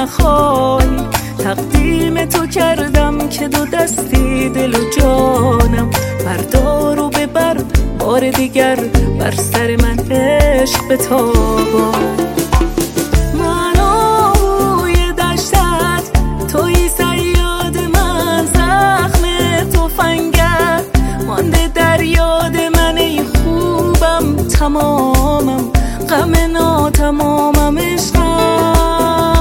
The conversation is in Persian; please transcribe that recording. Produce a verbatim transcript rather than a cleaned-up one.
نخوای. تقدیم تو کردم که دو دستی دل و جانم، بردار و ببر بار دیگر بر سر من عشق بتابا. منوی دشتت توی صیاد من، زخم تفنگت مانده در یاد من. ای خوبم تمامم غم ناتمام